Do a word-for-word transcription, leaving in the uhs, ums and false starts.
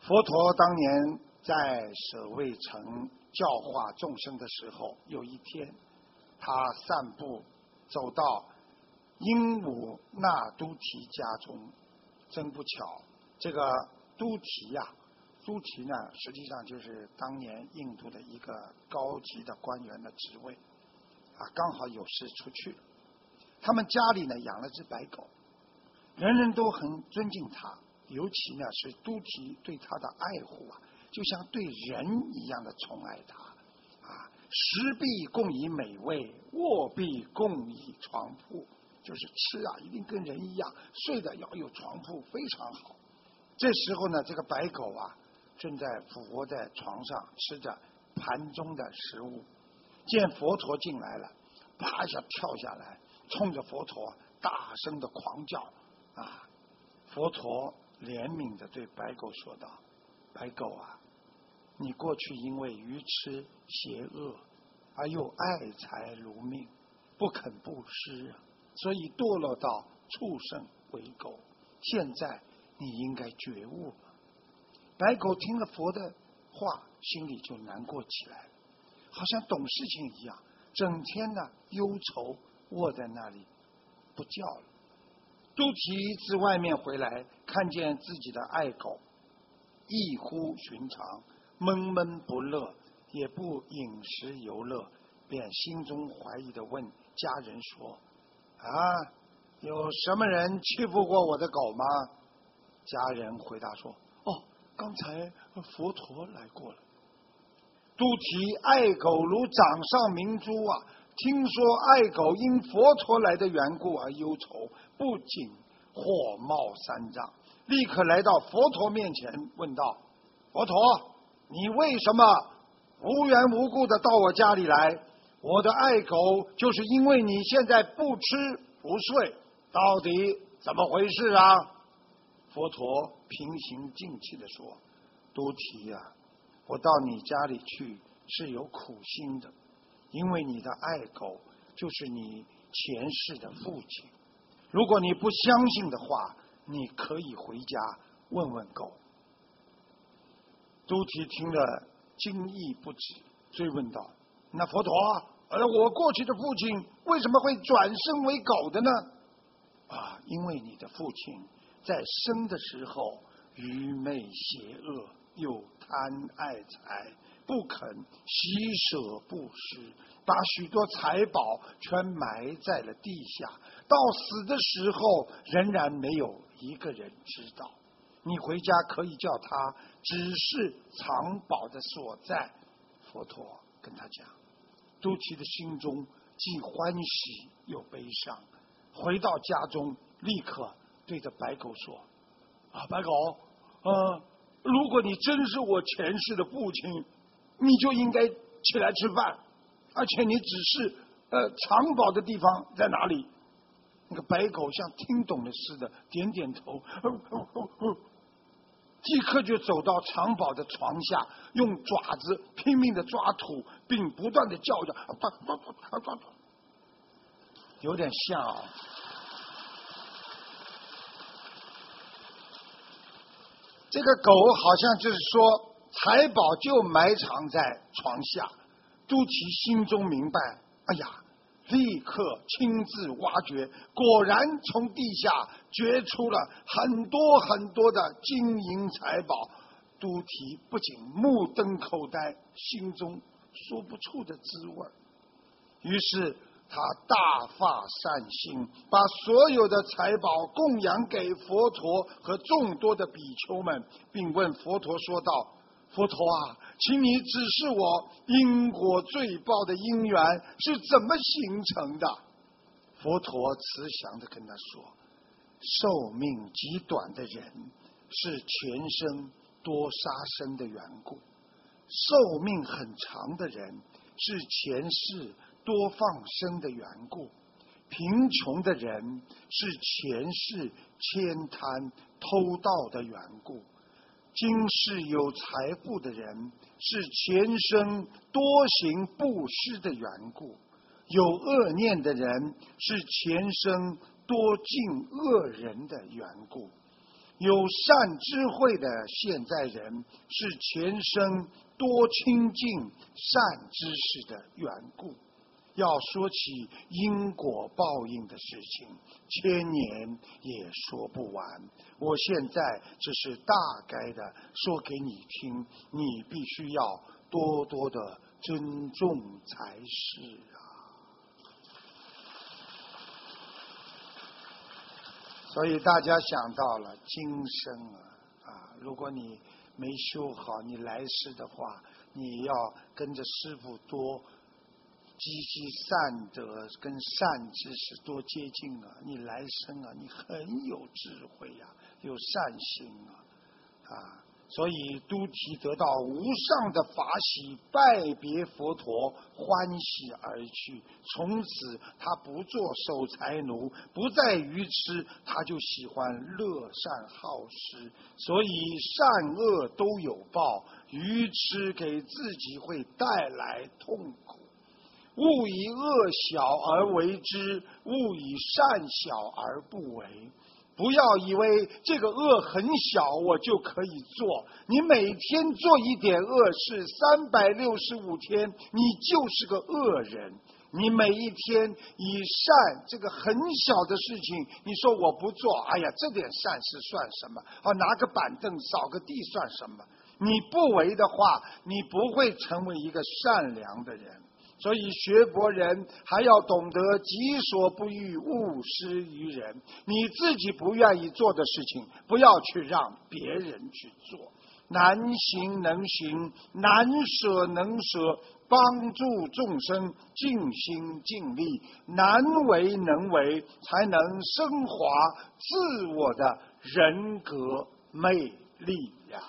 佛陀当年在舍卫城教化众生的时候，有一天他散步走到鹦鹉那都提家中，真不巧，这个都提呀、啊，都提呢实际上就是当年印度的一个高级的官员的职位啊，刚好有事出去了。他们家里呢养了只白狗，人人都很尊敬他，尤其呢是都提对他的爱护啊，就像对人一样的宠爱他啊。食必供以美味，卧必供以床铺，就是吃啊一定跟人一样，睡的要有床铺，非常好。这时候呢，这个白狗啊正在俯卧在床上吃着盘中的食物，见佛陀进来了，啪一下跳下来，冲着佛陀大声的狂叫啊！佛陀怜悯地对白狗说道：“白狗啊，你过去因为愚痴邪恶，而又爱财如命，不肯布施，所以堕落到畜生为狗。现在你应该觉悟了。”白狗听了佛的话，心里就难过起来了，好像懂事情一样，整天呢忧愁，卧在那里不叫了。都提自外面回来，看见自己的爱狗异乎寻常，闷闷不乐，也不饮食游乐，便心中怀疑地问家人说：“啊，有什么人欺负过我的狗吗？”家人回答说：“哦，刚才佛陀来过了。”都提爱狗如掌上明珠啊！听说爱狗因佛陀来的缘故而忧愁，不仅火冒三丈，立刻来到佛陀面前问道：“佛陀，你为什么无缘无故的到我家里来？我的爱狗就是因为你现在不吃不睡，到底怎么回事啊？”佛陀平心静气地说：“都提啊，我到你家里去是有苦心的，因为你的爱狗就是你前世的父亲。如果你不相信的话，你可以回家问问狗。”都提听了惊异不止，追问道：“那佛陀，而我过去的父亲为什么会转生为狗的呢？”啊，因为你的父亲在生的时候愚昧邪恶，又贪爱财，不肯惜舍布施，把许多财宝全埋在了地下，到死的时候仍然没有一个人知道。你回家可以叫他指示藏宝的所在。佛陀跟他讲，都提的心中既欢喜又悲伤，回到家中立刻对着白狗说：“啊，白狗，呃，如果你真是我前世的父亲，你就应该起来吃饭，而且你只是呃藏宝的地方在哪里？”那个白狗像听懂了似的点点头，哦哦哦哦，即刻就走到藏宝的床下，用爪子拼命的抓土，并不断的叫着，有点像啊。这个狗好像就是说财宝就埋藏在床下。都提心中明白，哎呀，立刻亲自挖掘，果然从地下掘出了很多很多的金银财宝。都提不仅目瞪口呆，心中说不出的滋味。于是他大发善心，把所有的财宝供养给佛陀和众多的比丘们，并问佛陀说道：“佛陀啊，请你指示我因果罪报的因缘是怎么形成的？”佛陀慈祥地跟他说：“寿命极短的人是前生多杀生的缘故，寿命很长的人是前世多放生的缘故，贫穷的人是前世悭贪偷盗的缘故，今世有财富的人是前生多行布施的缘故，有恶念的人是前生多敬恶人的缘故。 有善智慧的现在人，是前生多亲近善知识的缘故。要说起因果报应的事情，千年也说不完。我现在只是大概的说给你听，你必须要多多的尊重才是啊。所以大家想到了今生啊啊，如果你没修好，你来世的话，你要跟着师父多积积善德，跟善知识多接近啊！你来生啊，你很有智慧呀、啊，有善心啊啊！所以都提得到无上的法喜，拜别佛陀，欢喜而去。从此他不做守财奴，不再愚痴，他就喜欢乐善好施。所以善恶都有报，愚痴给自己会带来痛苦。勿以恶小而为之，勿以善小而不为。不要以为这个恶很小，我就可以做。你每天做一点恶事，三百六十五天，你就是个恶人。你每一天以善这个很小的事情，你说我不做，哎呀，这点善事算什么？啊，拿个板凳扫个地算什么？你不为的话，你不会成为一个善良的人。所以学佛人还要懂得己所不欲，勿施于人。你自己不愿意做的事情，不要去让别人去做。难行能行，难舍能舍，帮助众生尽心尽力，难为能为，才能升华自我的人格魅力呀、